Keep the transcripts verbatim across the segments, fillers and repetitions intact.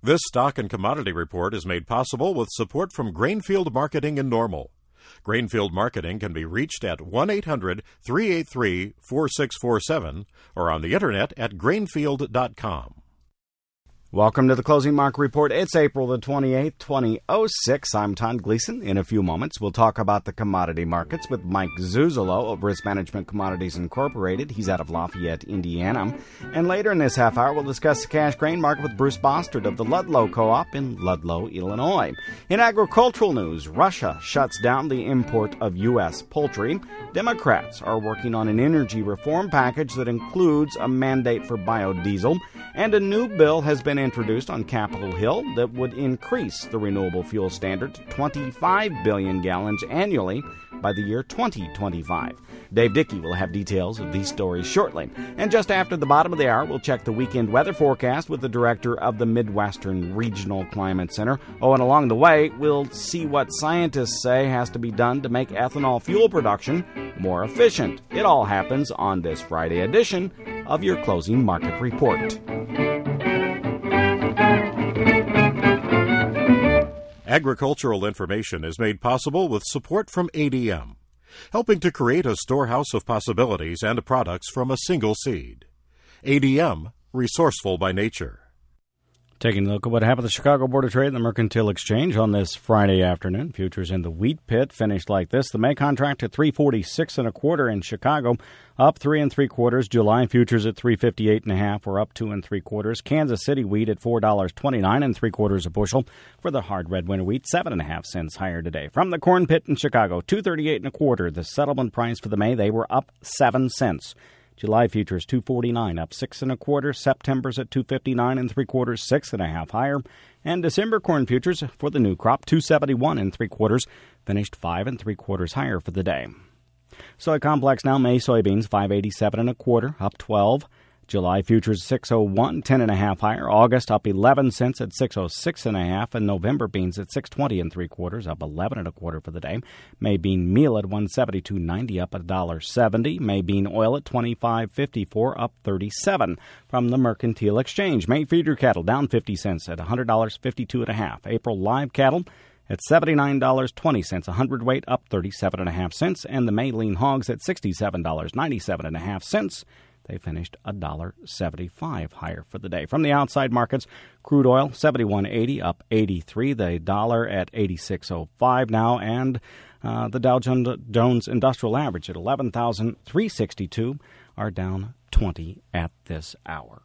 This stock and commodity report is made possible with support from Grainfield Marketing in Normal. Grainfield Marketing can be reached at one eight hundred, three eight three, four six four seven or on the internet at grainfield dot com. Welcome to the Closing Market Report. It's April the twenty-eighth, two thousand six. I'm Todd Gleason. In a few moments, we'll talk about the commodity markets with Mike Zuzolo of Risk Management Commodities Incorporated. He's out of Lafayette, Indiana. And later in this half hour, we'll discuss the cash grain market with Bruce Bostard of the Ludlow Co-op in Ludlow, Illinois. In agricultural news, Russia shuts down the import of U S poultry. Democrats are working on an energy reform package that includes a mandate for biodiesel. And a new bill has been introduced on Capitol Hill that would increase the renewable fuel standard to twenty-five billion gallons annually by the year twenty twenty-five. Dave Dickey will have details of these stories shortly. And just after the bottom of the hour, we'll check the weekend weather forecast with the director of the Midwestern Regional Climate Center. Oh, and along the way, we'll see what scientists say has to be done to make ethanol fuel production more efficient. It all happens on this Friday edition of your Closing Market Report. Agricultural information is made possible with support from A D M, helping to create a storehouse of possibilities and products from a single seed. A D M, resourceful by nature. Taking a look at what happened at the Chicago Board of Trade and the Mercantile Exchange on this Friday afternoon. Futures in the wheat pit finished like this. The May contract at three forty-six and a quarter in Chicago, up three and three quarters. July futures at three fifty-eight and a half, or up two and three quarters. Kansas City wheat at four dollars twenty-nine and three quarters a bushel. For the hard red winter wheat, seven and a half cents higher today. From the corn pit in Chicago, two thirty-eight and a quarter. The settlement price for the May, they were up seven cents. July futures two forty-nine, up six and a quarter. September's at two fifty-nine and three quarters, six and a half higher. And December corn futures for the new crop, two seventy-one and three quarters, finished five and three quarters higher for the day. Soy complex now, May soybeans five eighty-seven and a quarter, up twelve. July futures six oh one, ten and a half higher. August up eleven cents at six oh six and a half, and November beans at six twenty and three quarters, up eleven and a quarter for the day. May bean meal at one seventy-two ninety, up a dollar seventy. May bean oil at twenty-five fifty-four, up thirty-seven. From the Mercantile Exchange, May feeder cattle down fifty cents at one hundred dollars fifty-two and a half. April live cattle at seventy-nine dollars and twenty cents a hundredweight, up thirty-seven and a half cents, and the May lean hogs at sixty-seven dollars and ninety-seven and a half cents. They finished one dollar seventy-five higher for the day. From the outside markets, crude oil seventy-one eighty, up eighty-three. The dollar at eighty-six oh five now, and uh, the Dow Jones Industrial Average at eleven thousand three hundred sixty-two are down twenty at this hour.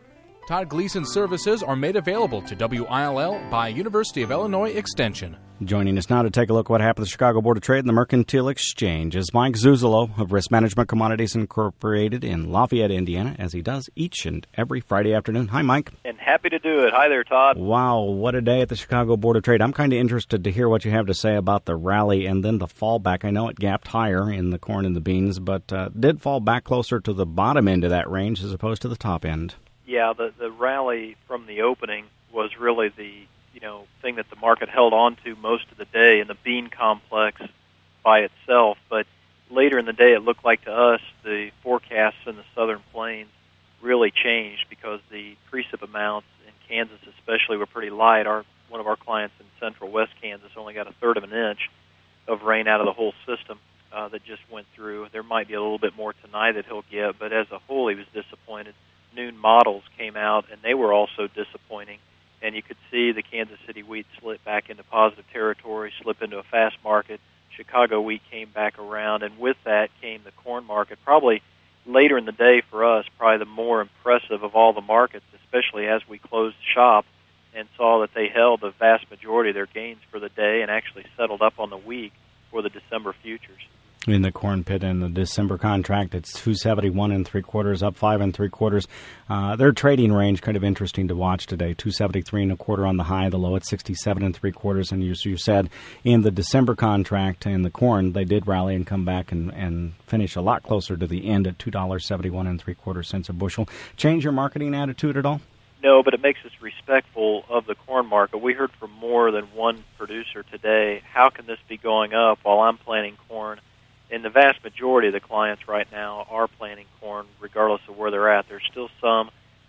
Todd Gleason services are made available to W I L L by University of Illinois Extension. Joining us now to take a look at what happened at the Chicago Board of Trade and the Mercantile Exchange is Mike Zuzolo of Risk Management Commodities Incorporated in Lafayette, Indiana, as he does each and every Friday afternoon. Hi, Mike. And happy to do it. Hi there, Todd. Wow, what a day at the Chicago Board of Trade. I'm kind of interested to hear what you have to say about the rally and then the fallback. I know it gapped higher in the corn and the beans, but uh, did fall back closer to the bottom end of that range as opposed to the top end. Yeah, the, the rally from the opening was really the you know, thing that the market held on to most of the day in the bean complex by itself. But later in the day, it looked like to us the forecasts in the southern plains really changed because the precip amounts in Kansas especially were pretty light. Our one of our clients in central west Kansas only got a third of an inch of rain out of the whole system uh, that just went through. There might be a little bit more tonight that he'll get, but as a whole, he was disappointed. Noon models came out, and they were also disappointing. And you could see the Kansas City wheat slip back into positive territory, slip into a fast market. Chicago wheat came back around, and with that came the corn market. Probably later in the day for us, probably the more impressive of all the markets, especially as we closed shop and saw that they held the vast majority of their gains for the day and actually settled up on the week for the December futures. In the corn pit in the December contract, it's two seventy-one and three quarters, up five and three quarters. Uh, their trading range kind of interesting to watch today. two seventy-three and a quarter on the high, the low at sixty-seven and three quarters. And you, you said in the December contract in the corn, they did rally and come back and, and finish a lot closer to the end at two dollars seventy-one and three quarters cents a bushel. Change your marketing attitude at all? No, but it makes us respectful of the corn market. We heard from more than one producer today, how can this be going up while I'm planting corn? And the vast majority of the clients right now are planting corn regardless of where they're at. There's still some, a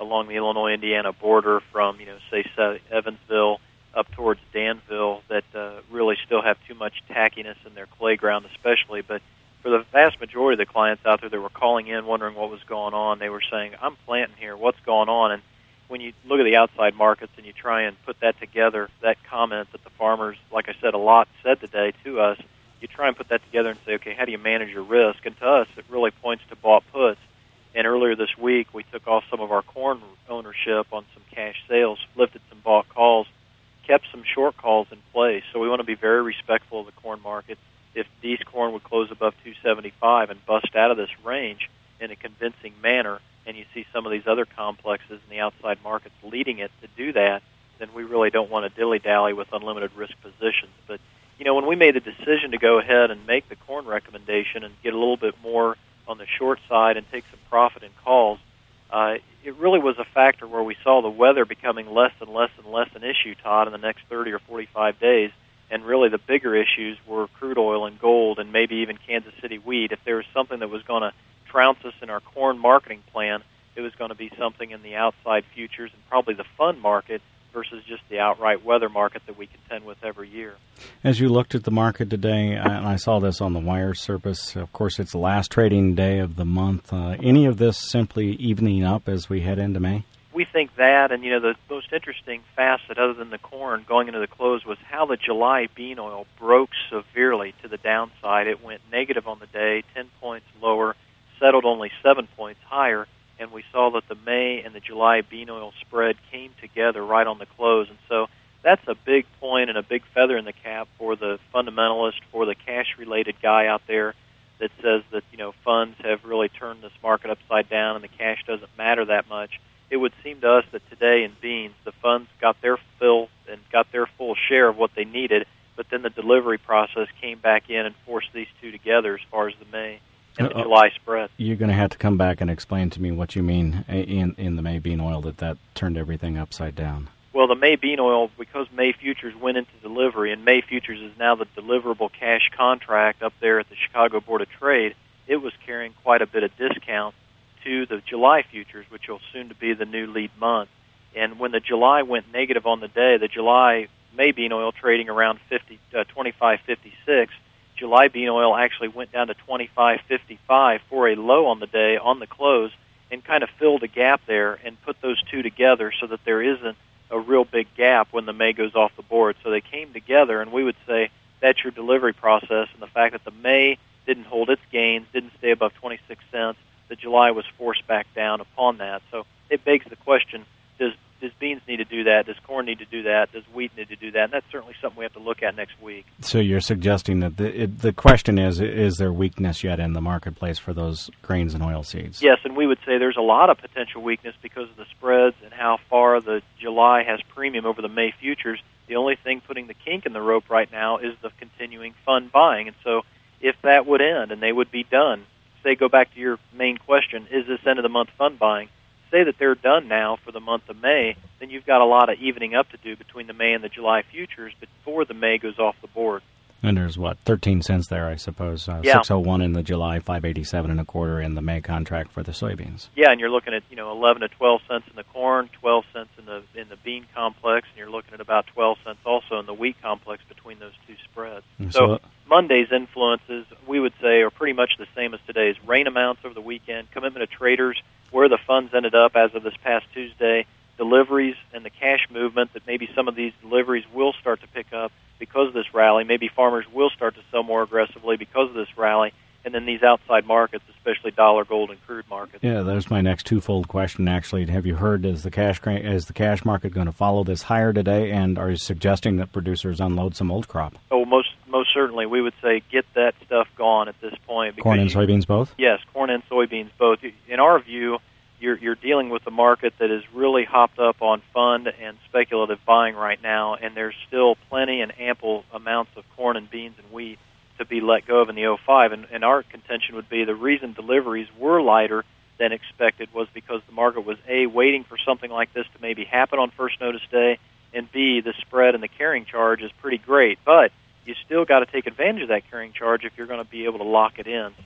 along the Illinois-Indiana border from, you know, say, Evansville up towards Danville that uh, really still have too much tackiness in their clay ground especially. But for the vast majority of the clients out there that were calling in wondering what was going on, they were saying, I'm planting here, what's going on? And when you look at the outside markets and you try and put that together, that comment that the farmers, like I said, a lot said today to us, you try and put that together and say, okay, how do you manage your risk? And to us, it really points to bought puts. And earlier this week, we took off some of our corn ownership on some cash sales, lifted some bought calls, kept some short calls in place. So we want to be very respectful of the corn market. If Dees corn would close above two seventy-five and bust out of this range in a convincing manner, and you see some of these other complexes in the outside markets leading it to do that, then we really don't want to dilly-dally with unlimited risk positions. But, you know, when we made the decision to go ahead and make the corn recommendation and get a little bit more on the short side and take some profit in calls, uh, it really was a factor where we saw the weather becoming less and less and less an issue, Todd, in the next thirty or forty-five days. And really the bigger issues were crude oil and gold and maybe even Kansas City wheat. If there was something that was going to trounce us in our corn marketing plan, it was going to be something in the outside futures and probably the fund market versus just the outright weather market that we contend with every year. As you looked at the market today, and I saw this on the wire surface, of course it's the last trading day of the month. Uh, any of this simply evening up as we head into May? We think that, and you know, the most interesting facet other than the corn going into the close was how the July bean oil broke severely to the downside. It went negative on the day, ten points lower, settled only seven points higher, and we saw that the May and the July bean oil spread came together right on the close. And so that's a big point and a big feather in the cap for the fundamentalist, for the cash-related guy out there that says that, you know, funds have really turned this market upside down and the cash doesn't matter that much. It would seem to us that today in beans, the funds got their fill and got their full share of what they needed, but then the delivery process came back in and forced these two together as far as the May and the uh, July spread. You're going to have to come back and explain to me what you mean in, in the May bean oil that that turned everything upside down. Well, the May bean oil, because May futures went into delivery, and May futures is now the deliverable cash contract up there at the Chicago Board of Trade, it was carrying quite a bit of discount to the July futures, which will soon to be the new lead month. And when the July went negative on the day, the July May bean oil trading around fifty, uh, twenty-five fifty-six, July bean oil actually went down to twenty-five fifty-five for a low on the day on the close and kind of filled a gap there and put those two together so that there isn't a real big gap when the May goes off the board. So they came together, and we would say that's your delivery process, and the fact that the May didn't hold its gains, didn't stay above twenty-six cents, the July was forced back down upon that. So it begs the question, does does beans need to do that? Does corn need to do that? Does wheat need to do that? And that's certainly something we have to look at next week. So you're suggesting that the it, the question is, is there weakness yet in the marketplace for those grains and oilseeds? Yes, and we would say there's a lot of potential weakness because of the spreads and how far the July has premium over the May futures. The only thing putting the kink in the rope right now is the continuing fund buying. And so if that would end and they would be done, say, go back to your main question, is this end of the month fund buying? Say that they're done now for the month of May, then you've got a lot of evening up to do between the May and the July futures before the May goes off the board. And there's, what, thirteen cents there, I suppose. Uh, yeah. six oh one in the July, five eighty-seven and a quarter in the May contract for the soybeans. Yeah, and you're looking at, you know, eleven to twelve cents in the corn, twelve cents in the in the bean complex, and you're looking at about twelve cents also in the wheat complex between those two spreads. And so, so Monday's influences, we would say, are pretty much the same as today's. Rain amounts over the weekend, commitment of traders, where the funds ended up as of this past Tuesday, deliveries and the cash movement, that maybe some of these deliveries will start to pick up because of this rally. Maybe farmers will start to sell more aggressively because of this rally. And then these outside markets, especially dollar, gold, and crude markets. Yeah, that's my next twofold question, actually. Have you heard, is the cash is the cash market going to follow this higher today, and are you suggesting that producers unload some old crop? Oh, most most certainly. We would say get that stuff gone at this point. Corn and you, soybeans both? Yes, corn and soybeans both. In our view, you're, you're dealing with a market that is really hopped up on fund and speculative buying right now, and there's still plenty and ample amounts of corn and beans and wheat to be let go of in the oh five. And, and our contention would be the reason deliveries were lighter than expected was because the market was, A, waiting for something like this to maybe happen on first notice day, and B, the spread and the carrying charge is pretty great. But you still got to take advantage of that carrying charge if you're going to be able to lock it in. So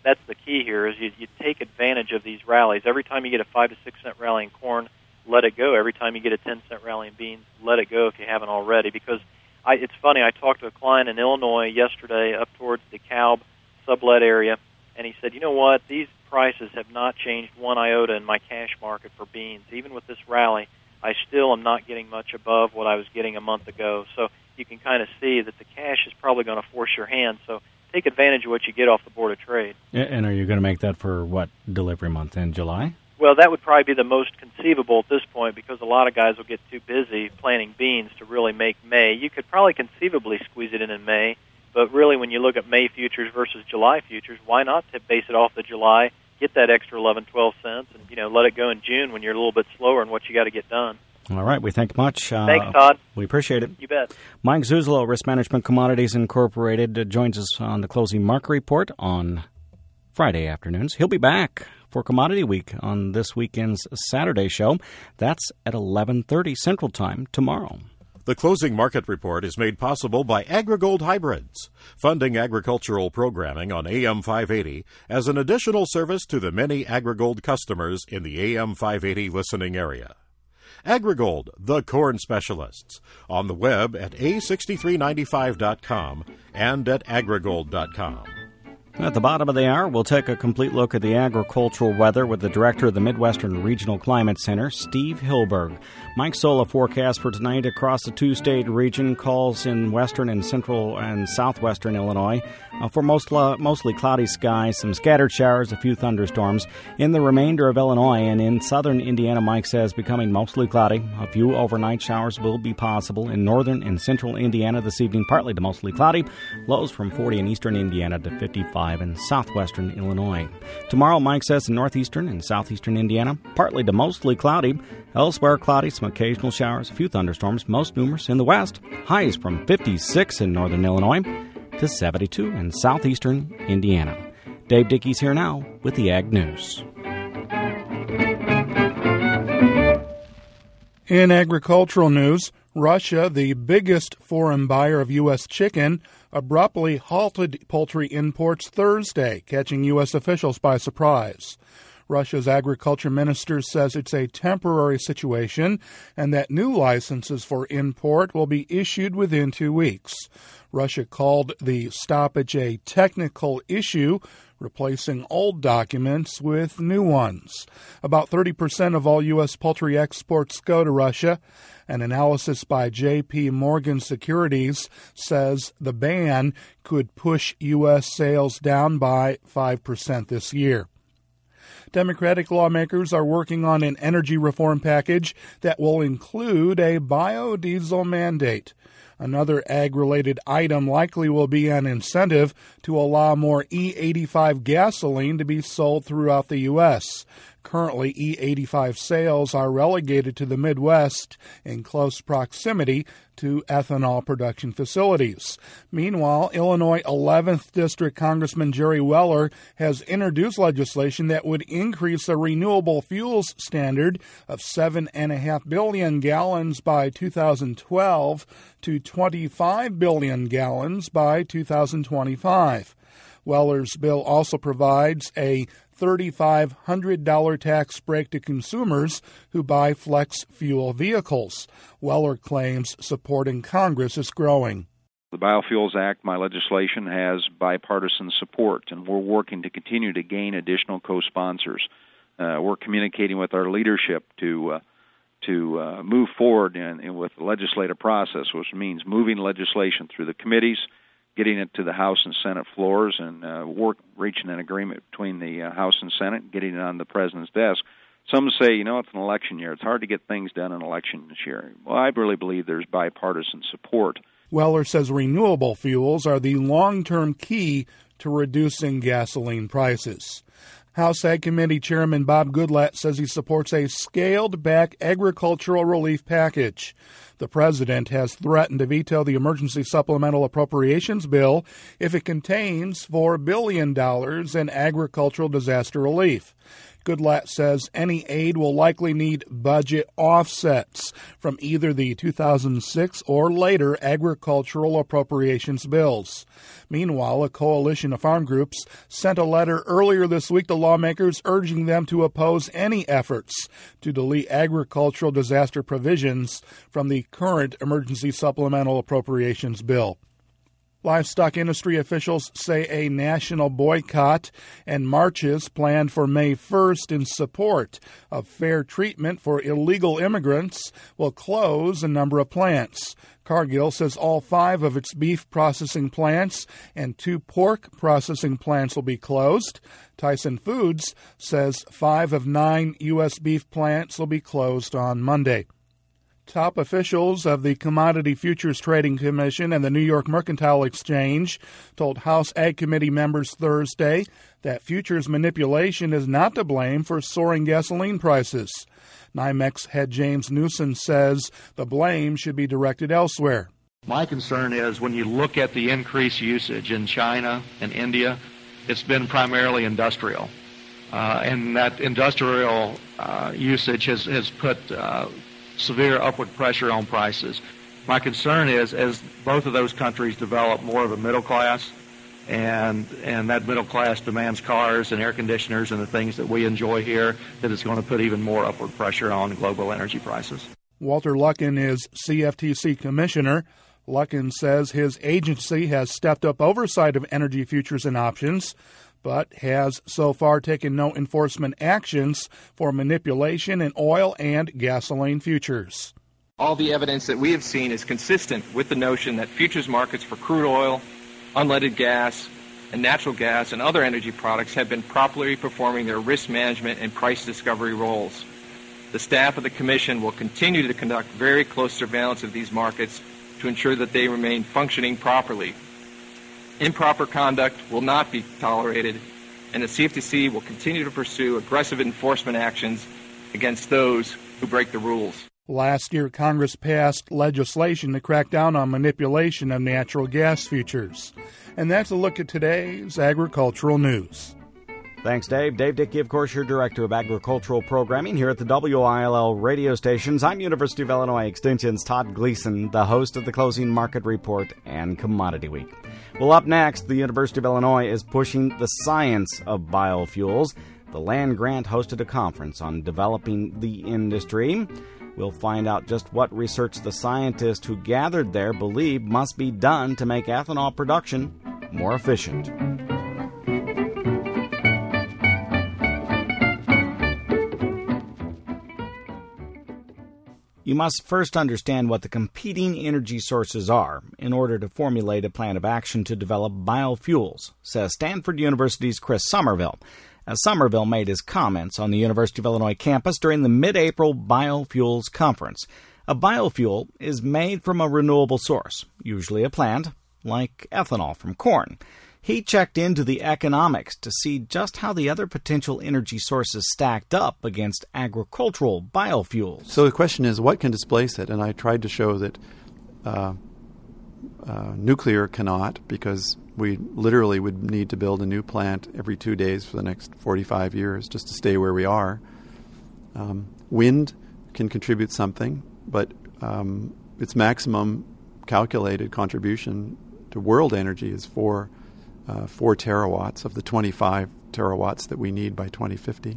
that's the key here is you, you take advantage of these rallies. Every time you get a five to six cent rally in corn, let it go. Every time you get a ten cent rally in beans, let it go if you haven't already. Because I, it's funny, I talked to a client in Illinois yesterday up towards the DeKalb sublet area, and he said, you know what, these prices have not changed one iota in my cash market for beans. Even with this rally, I still am not getting much above what I was getting a month ago. So you can kind of see that the cash is probably going to force your hand. So take advantage of what you get off the Board of Trade. And are you going to make that for what delivery month, in July? Well, that would probably be the most conceivable at this point because a lot of guys will get too busy planting beans to really make May. You could probably conceivably squeeze it in in May, but really when you look at May futures versus July futures, why not to base it off the July, get that extra eleven, twelve cents, and you know let it go in June when you're a little bit slower in what you got to get done. All right, we thank you much. Uh, Thanks, Todd. We appreciate it. You bet. Mike Zuzolo, Risk Management Commodities Incorporated, uh, joins us on the closing market report on Friday afternoons. He'll be back for Commodity Week on this weekend's Saturday show. That's at eleven thirty Central Time tomorrow. The closing market report is made possible by AgriGold Hybrids, funding agricultural programming on A M five eighty as an additional service to the many AgriGold customers in the A M five eighty listening area. AgriGold, the corn specialists, on the web at A six three nine five dot com and at agrigold dot com. At the bottom of the hour, we'll take a complete look at the agricultural weather with the director of the Midwestern Regional Climate Center, Steve Hilberg. Mike Sola forecast for tonight across the two-state region calls in western and central and southwestern Illinois uh, for most, uh, mostly cloudy skies, some scattered showers, a few thunderstorms. In the remainder of Illinois and in southern Indiana, Mike says, becoming mostly cloudy. A few overnight showers will be possible. In northern and central Indiana this evening, partly to mostly cloudy. Lows from forty in eastern Indiana to fifty-five in southwestern Illinois. Tomorrow, Mike says, in northeastern and southeastern Indiana, partly to mostly cloudy. Elsewhere, cloudy, some occasional showers, a few thunderstorms, most numerous in the west. Highs from fifty-six in northern Illinois to seventy-two in southeastern Indiana. Dave Dickey's here now with the Ag News. In agricultural news, Russia, the biggest foreign buyer of U S chicken, abruptly halted poultry imports Thursday, catching U S officials by surprise. Russia's agriculture minister says it's a temporary situation and that new licenses for import will be issued within two weeks. Russia called the stoppage a technical issue, replacing old documents with new ones. About thirty percent of all U S poultry exports go to Russia. An analysis by J P Morgan Securities says the ban could push U S sales down by five percent this year. Democratic lawmakers are working on an energy reform package that will include a biodiesel mandate. Another ag-related item likely will be an incentive to allow more E eighty-five gasoline to be sold throughout the U S. Currently, E eighty-five sales are relegated to the Midwest in close proximity to ethanol production facilities. Meanwhile, Illinois eleventh District Congressman Jerry Weller has introduced legislation that would increase the renewable fuels standard of seven point five billion gallons by two thousand twelve to twenty-five billion gallons by two thousand twenty-five. Weller's bill also provides a three thousand five hundred dollars tax break to consumers who buy flex fuel vehicles. Weller claims support in Congress is growing. The Biofuels Act, my legislation, has bipartisan support, and we're working to continue to gain additional co-sponsors. Uh, we're communicating with our leadership to uh, to uh, move forward in, in with the legislative process, which means moving legislation through the committees, getting it to the House and Senate floors, and uh, work reaching an agreement between the uh, House and Senate, and getting it on the President's desk. Some say, you know, it's an election year. It's hard to get things done in election this year. Well, I really believe there's bipartisan support. Weller says renewable fuels are the long-term key to reducing gasoline prices. House Ag Committee Chairman Bob Goodlatte says he supports a scaled-back agricultural relief package. The president has threatened to veto the emergency supplemental appropriations bill if it contains four billion dollars in agricultural disaster relief. Goodlatte says any aid will likely need budget offsets from either the two thousand six or later agricultural appropriations bills. Meanwhile, a coalition of farm groups sent a letter earlier this week to lawmakers urging them to oppose any efforts to delete agricultural disaster provisions from the current emergency supplemental appropriations bill. Livestock industry officials say a national boycott and marches planned for May first in support of fair treatment for illegal immigrants will close a number of plants. Cargill says all five of its beef processing plants and two pork processing plants will be closed. Tyson Foods says five of nine U S beef plants will be closed on Monday. Top officials of the Commodity Futures Trading Commission and the New York Mercantile Exchange told House Ag Committee members Thursday that futures manipulation is not to blame for soaring gasoline prices. NYMEX head James Newsom says the blame should be directed elsewhere. My concern is when you look at the increased usage in China and India, it's been primarily industrial. Uh, and that industrial uh, usage has, has put uh, severe upward pressure on prices. My concern is as both of those countries develop more of a middle class, and and that middle class demands cars and air conditioners and the things that we enjoy here, that it's going to put even more upward pressure on global energy prices. Walter Luckin is C F T C commissioner. Luckin says his agency has stepped up oversight of energy futures and options, but has so far taken no enforcement actions for manipulation in oil and gasoline futures. All the evidence that we have seen is consistent with the notion that futures markets for crude oil, unleaded gas, and natural gas and other energy products have been properly performing their risk management and price discovery roles. The staff of the Commission will continue to conduct very close surveillance of these markets to ensure that they remain functioning properly. Improper conduct will not be tolerated, and the C F T C will continue to pursue aggressive enforcement actions against those who break the rules. Last year, Congress passed legislation to crack down on manipulation of natural gas futures. And that's a look at today's agricultural news. Thanks, Dave. Dave Dickey, of course, your Director of Agricultural Programming here at the W I L L radio stations. I'm University of Illinois Extension's Todd Gleason, the host of the Closing Market Report and Commodity Week. Well, up next, the University of Illinois is pushing the science of biofuels. The land grant hosted a conference on developing the industry. We'll find out just what research the scientists who gathered there believe must be done to make ethanol production more efficient. You must first understand what the competing energy sources are in order to formulate a plan of action to develop biofuels, says Stanford University's Chris Somerville, as Somerville made his comments on the University of Illinois campus during the mid-April Biofuels Conference. A biofuel is made from a renewable source, usually a plant, like ethanol from corn. He checked into the economics to see just how the other potential energy sources stacked up against agricultural biofuels. So the question is, what can displace it? And I tried to show that uh, uh, nuclear cannot, because we literally would need to build a new plant every two days for the next forty-five years just to stay where we are. Um, wind can contribute something, but um, its maximum calculated contribution to world energy is four Uh, four terawatts of the twenty-five terawatts that we need by twenty fifty.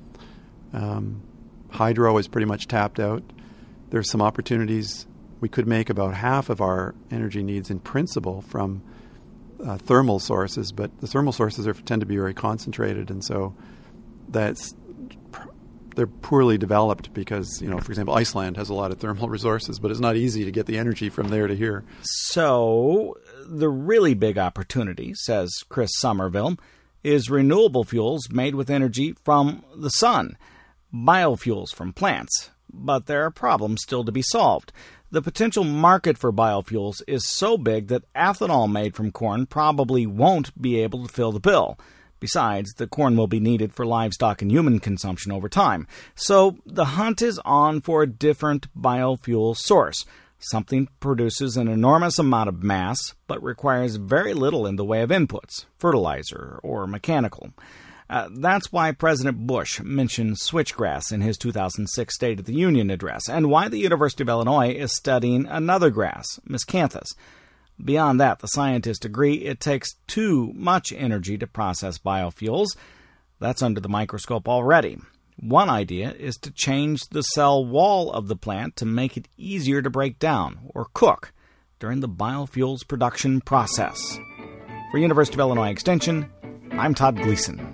Um, hydro is pretty much tapped out. There's some opportunities. We could make about half of our energy needs in principle from uh, thermal sources, but the thermal sources are, tend to be very concentrated, and so that's they're poorly developed because, you know, for example, Iceland has a lot of thermal resources, but it's not easy to get the energy from there to here. So the really big opportunity, says Chris Somerville, is renewable fuels made with energy from the sun, biofuels from plants. But there are problems still to be solved. The potential market for biofuels is so big that ethanol made from corn probably won't be able to fill the bill. Besides, the corn will be needed for livestock and human consumption over time. So the hunt is on for a different biofuel source. Something produces an enormous amount of mass, but requires very little in the way of inputs, fertilizer or mechanical. Uh, that's why President Bush mentioned switchgrass in his two thousand six State of the Union address, and why the University of Illinois is studying another grass, miscanthus. Beyond that, the scientists agree it takes too much energy to process biofuels. That's under the microscope already. One idea is to change the cell wall of the plant to make it easier to break down or cook during the biofuels production process. For University of Illinois Extension, I'm Todd Gleason.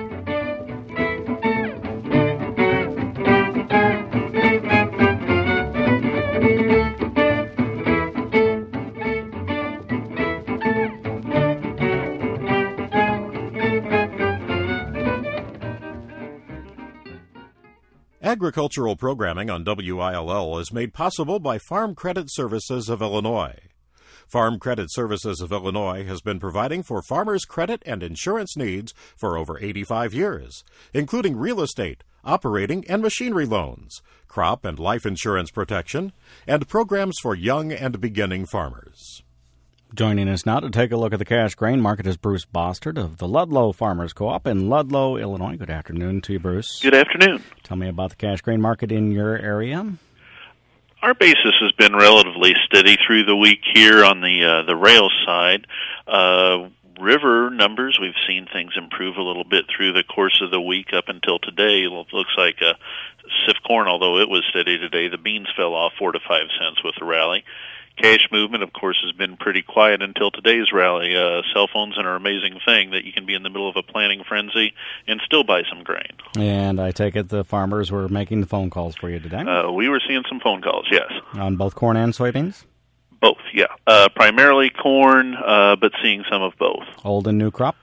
Agricultural programming on W I L L is made possible by Farm Credit Services of Illinois. Farm Credit Services of Illinois has been providing for farmers' credit and insurance needs for over eighty-five years, including real estate, operating and machinery loans, crop and life insurance protection, and programs for young and beginning farmers. Joining us now to take a look at the cash grain market is Bruce Bostard of the Ludlow Farmers Co-op in Ludlow, Illinois. Good afternoon to you, Bruce. Good afternoon. Tell me about the cash grain market in your area. Our basis has been relatively steady through the week here on the uh, the rail side. Uh, river numbers, we've seen things improve a little bit through the course of the week up until today. It looks like uh, C I F corn, although it was steady today, the beans fell off four to five cents with the rally. Cash movement, of course, has been pretty quiet until today's rally. Uh, cell phones are an amazing thing that you can be in the middle of a planting frenzy and still buy some grain. And I take it the farmers were making the phone calls for you today? Uh, we were seeing some phone calls, yes. On both corn and soybeans? Both, yeah. Uh, primarily corn, uh, but seeing some of both. Old and new crop?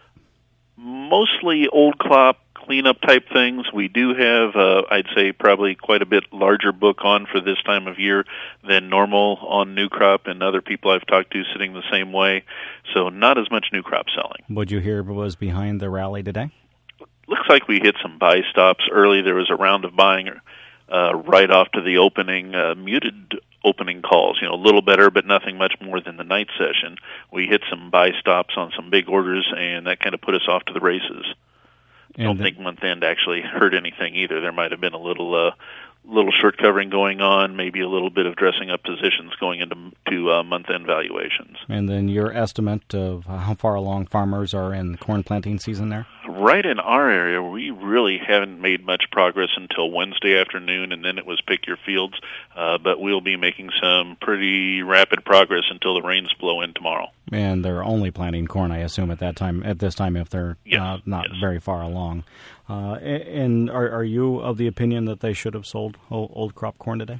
Mostly old crop, cleanup type things. We do have, uh, I'd say, probably quite a bit larger book on for this time of year than normal on new crop, and other people I've talked to sitting the same way. So not as much new crop selling. Would you hear was behind the rally today? Looks like we hit some buy stops early. There was a round of buying uh, right off to the opening, uh, muted opening calls, you know, a little better, but nothing much more than the night session. We hit some buy stops on some big orders, and that kind of put us off to the races. I don't think month end actually hurt anything either. There might have been a little uh, little short covering going on, maybe a little bit of dressing up positions going into to uh, month end valuations. And then your estimate of how far along farmers are in the corn planting season there? Right in our area, we really haven't made much progress until Wednesday afternoon, and then it was pick your fields. Uh, but we'll be making some pretty rapid progress until the rains blow in tomorrow. And they're only planting corn, I assume, at that time. At this time, if they're yes, uh, not yes. very far along. Uh, and are, are you of the opinion that they should have sold old, old crop corn today?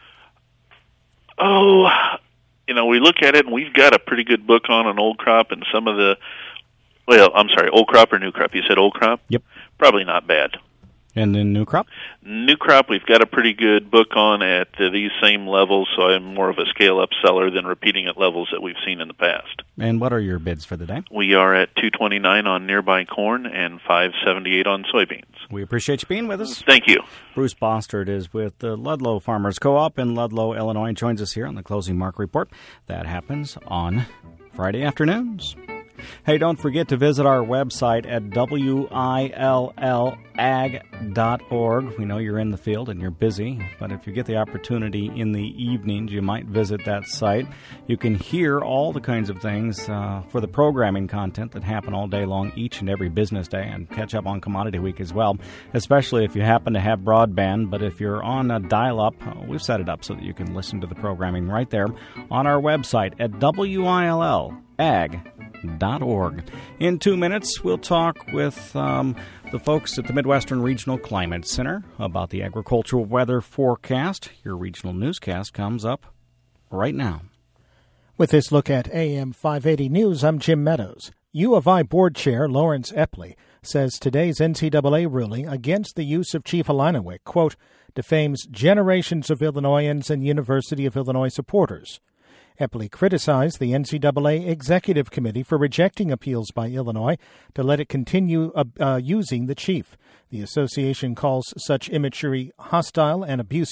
Oh, you know, we look at it, and we've got a pretty good book on an old crop, and some of the. Well, I'm sorry, old crop or new crop? You said old crop? Yep. Probably not bad. And then new crop? New crop, we've got a pretty good book on at uh, these same levels, so I'm more of a scale-up seller than repeating at levels that we've seen in the past. And what are your bids for the day? We are at two twenty-nine on nearby corn and five seventy-eight on soybeans. We appreciate you being with us. Thank you. Bruce Bostard is with the Ludlow Farmers Co-op in Ludlow, Illinois, joins us here on the Closing Market Report. That happens on Friday afternoons. Hey, don't forget to visit our website at W I L L ag dot org. We know you're in the field and you're busy, but if you get the opportunity in the evenings, you might visit that site. You can hear all the kinds of things uh, for the programming content that happen all day long, each and every business day, and catch up on Commodity Week as well, especially if you happen to have broadband. But if you're on a dial-up, uh, we've set it up so that you can listen to the programming right there on our website at W I L L ag dot org. In two minutes, we'll talk with um, the folks at the Midwestern Regional Climate Center about the agricultural weather forecast. Your regional newscast comes up right now. With this look at A M five eighty News, I'm Jim Meadows. U of I Board Chair Lawrence Epley says today's N C double A ruling against the use of Chief Illiniwek, quote, defames generations of Illinoisans and University of Illinois supporters. Epley criticized the N C double A Executive Committee for rejecting appeals by Illinois to let it continue uh, uh, using the chief. The association calls such imagery hostile and abusive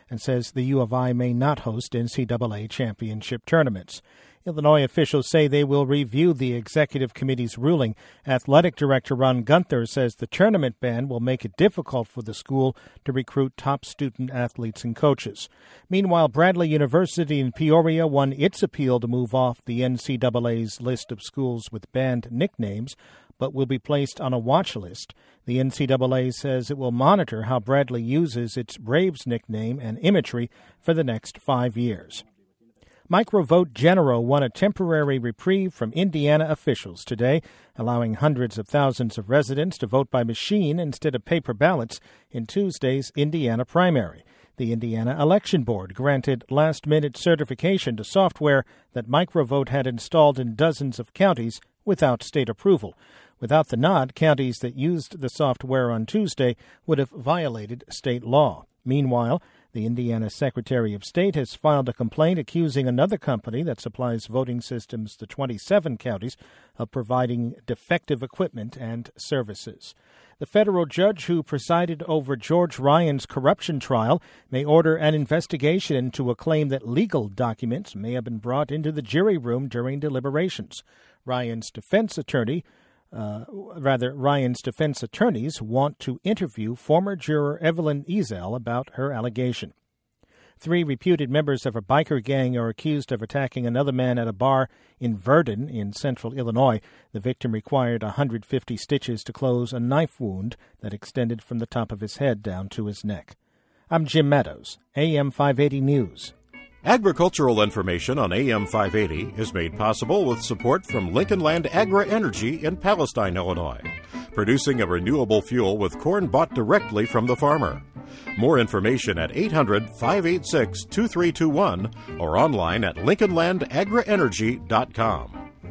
and says the U of I may not host N C double A championship tournaments. Illinois officials say they will review the executive committee's ruling. Athletic director Ron Gunther says the tournament ban will make it difficult for the school to recruit top student athletes and coaches. Meanwhile, Bradley University in Peoria won its appeal to move off the N C double A's list of schools with banned nicknames, but will be placed on a watch list. The N C double A says it will monitor how Bradley uses its Braves nickname and imagery for the next five years. Microvote Genero won a temporary reprieve from Indiana officials today, allowing hundreds of thousands of residents to vote by machine instead of paper ballots in Tuesday's Indiana primary. The Indiana Election Board granted last-minute certification to software that Microvote had installed in dozens of counties without state approval. Without the nod, counties that used the software on Tuesday would have violated state law. Meanwhile, the Indiana Secretary of State has filed a complaint accusing another company that supplies voting systems to twenty-seven counties of providing defective equipment and services. The federal judge who presided over George Ryan's corruption trial may order an investigation into a claim that legal documents may have been brought into the jury room during deliberations. Ryan's defense attorney Uh, rather, Ryan's defense attorneys want to interview former juror Evelyn Ezel about her allegation. Three reputed members of a biker gang are accused of attacking another man at a bar in Verdon in central Illinois. The victim required one hundred fifty stitches to close a knife wound that extended from the top of his head down to his neck. I'm Jim Meadows, A M five eighty News. Agricultural information on A M five eighty is made possible with support from Lincoln Land Agri-Energy in Palestine, Illinois, producing a renewable fuel with corn bought directly from the farmer. More information at eight hundred, five eight six, two three two one or online at lincoln land agri energy dot com.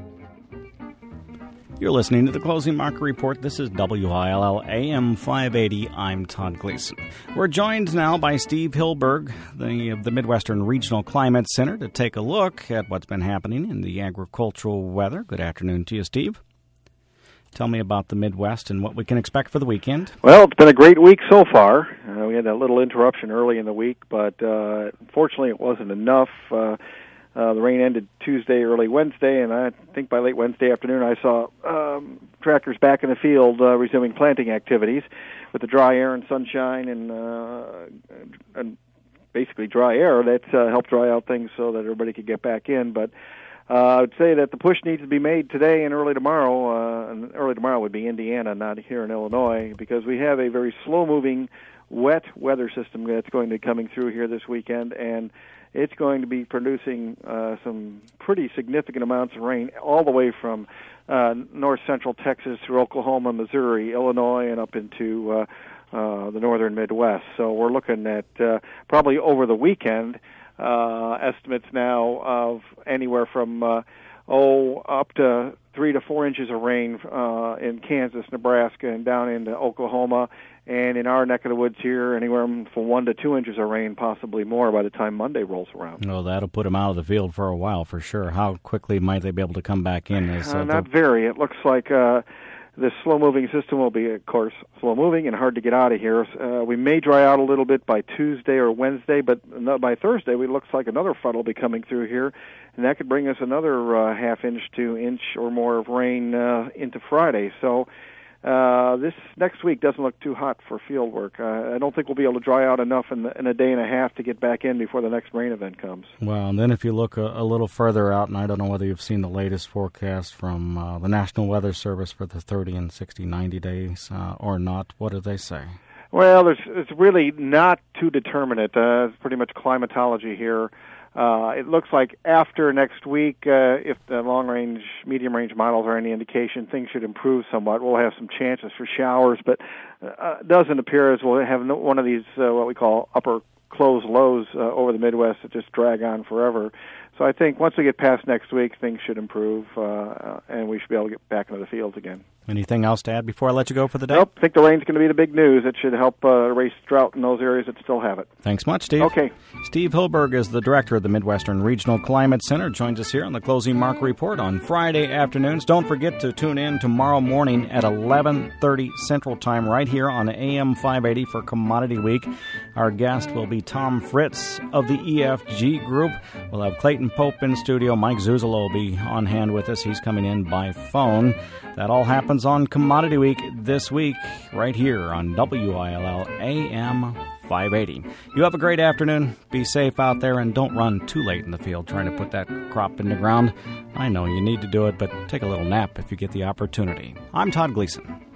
You're listening to the Closing Market Report. This is W I L L A M five eighty. I'm Todd Gleason. We're joined now by Steve Hilberg, the, of the Midwestern Regional Climate Center, to take a look at what's been happening in the agricultural weather. Good afternoon to you, Steve. Tell me about the Midwest and what we can expect for the weekend. Well, it's been a great week so far. Uh, we had a little interruption early in the week, but uh, unfortunately it wasn't enough. Uh, Uh, the rain ended Tuesday, early Wednesday, and I think by late Wednesday afternoon I saw um, tractors back in the field uh, resuming planting activities with the dry air and sunshine and, uh, and basically dry air. That's uh, helped dry out things so that everybody could get back in. But uh, I would say that the push needs to be made today and early tomorrow. Uh, and early tomorrow would be Indiana, not here in Illinois, because we have a very slow-moving, wet weather system that's going to be coming through here this weekend, and it's going to be producing uh, some pretty significant amounts of rain all the way from uh, north central Texas through Oklahoma, Missouri, Illinois, and up into uh, uh, the northern Midwest. So we're looking at uh, probably over the weekend uh, estimates now of anywhere from uh, oh up to three to four inches of rain uh, in Kansas, Nebraska, and down into Oklahoma. And in our neck of the woods here, anywhere from one to two inches of rain, possibly more by the time Monday rolls around. Oh, that'll put them out of the field for a while, for sure. How quickly might they be able to come back in? As, uh, uh, not very. It looks like uh, this slow-moving system will be, of course, slow-moving and hard to get out of here. Uh, we may dry out a little bit by Tuesday or Wednesday, but by Thursday, it looks like another front will be coming through here, and that could bring us another uh, half inch to inch or more of rain uh, into Friday. So Uh, this next week doesn't look too hot for field work. Uh, I don't think we'll be able to dry out enough in, the, in a day and a half to get back in before the next rain event comes. Well, and then if you look a, a little further out, and I don't know whether you've seen the latest forecast from uh, the National Weather Service for the thirty and sixty, ninety days uh, or not, what do they say? Well, there's, it's really not too determinate. Uh, it's pretty much climatology here. Uh, it looks like after next week, uh, if the long-range, medium-range models are any indication, things should improve somewhat. We'll have some chances for showers, but uh, it doesn't appear as we'll have no, one of these, uh, what we call upper closed lows uh, over the Midwest that just drag on forever. So I think once we get past next week, things should improve, uh, and we should be able to get back into the fields again. Anything else to add before I let you go for the day? Nope. I think the rain's going to be the big news. It should help uh, erase drought in those areas that still have it. Thanks much, Steve. Okay. Steve Hilberg is the director of the Midwestern Regional Climate Center. Joins us here on the Closing Market Report on Friday afternoons. Don't forget to tune in tomorrow morning at eleven thirty Central Time right here on A M five eighty for Commodity Week. Our guest will be Tom Fritz of the E F G Group. We'll have Clayton Pope in studio. Mike Zuzolo will be on hand with us. He's coming in by phone. That all happens on Commodity Week this week right here on W I L L A M five eighty. You have a great afternoon. Be safe out there and don't run too late in the field trying to put that crop in the ground. I know you need to do it, but take a little nap if you get the opportunity. I'm Todd Gleason.